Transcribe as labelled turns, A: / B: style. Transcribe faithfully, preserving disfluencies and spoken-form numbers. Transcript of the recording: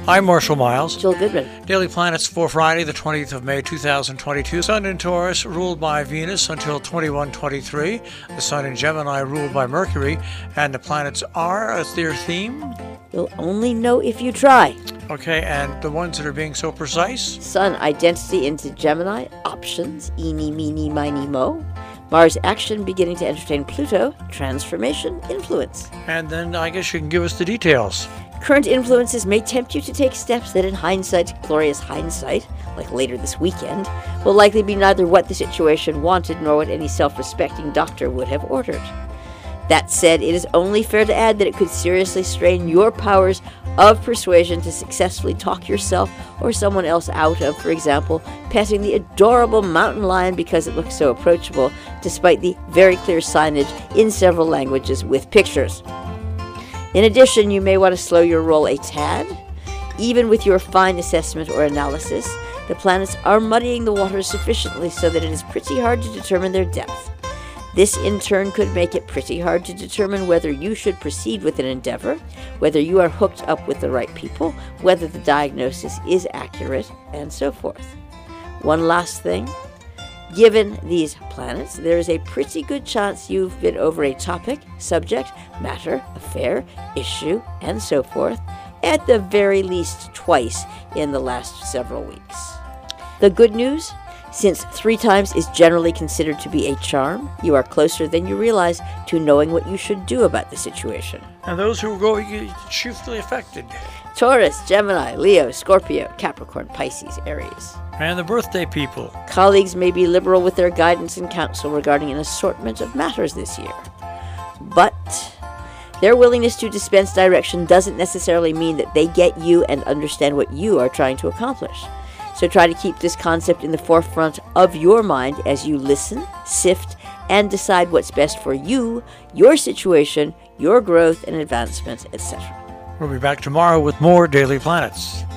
A: I'm Marshall Miles.
B: Jill Goodman.
A: Daily Planets for Friday, the twentieth of May, two thousand twenty-two. Sun in Taurus, ruled by Venus until twenty-one twenty-three. The Sun in Gemini, ruled by Mercury. And the planets are, as their theme?
B: You'll only know if you try.
A: Okay, and the ones that are being so precise?
B: Sun, identity into Gemini, options, eeny, meeny, miny, mo. Mars, action, beginning to entertain Pluto, transformation, influence.
A: And then I guess you can give us the details.
B: Current influences may tempt you to take steps that in hindsight, glorious hindsight, like later this weekend, will likely be neither what the situation wanted nor what any self-respecting doctor would have ordered. That said, it is only fair to add that it could seriously strain your powers of persuasion to successfully talk yourself or someone else out of, for example, petting the adorable mountain lion because it looks so approachable, despite the very clear signage in several languages with pictures. In addition, you may want to slow your roll a tad. Even with your fine assessment or analysis, the planets are muddying the waters sufficiently so that it is pretty hard to determine their depth. This, in turn, could make it pretty hard to determine whether you should proceed with an endeavor, whether you are hooked up with the right people, whether the diagnosis is accurate, and so forth. One last thing. Given these planets, there is a pretty good chance you've been over a topic, subject, matter, affair, issue, and so forth, at the very least twice in the last several weeks. The good news? Since three times is generally considered to be a charm, you are closer than you realize to knowing what you should do about the situation.
A: And those who are going chiefly affected?
B: Taurus, Gemini, Leo, Scorpio, Capricorn, Pisces, Aries.
A: And the birthday people?
B: Colleagues may be liberal with their guidance and counsel regarding an assortment of matters this year. But their willingness to dispense direction doesn't necessarily mean that they get you and understand what you are trying to accomplish. So try to keep this concept in the forefront of your mind as you listen, sift, and decide what's best for you, your situation, your growth and advancement, et cetera.
A: We'll be back tomorrow with more Daily Planets.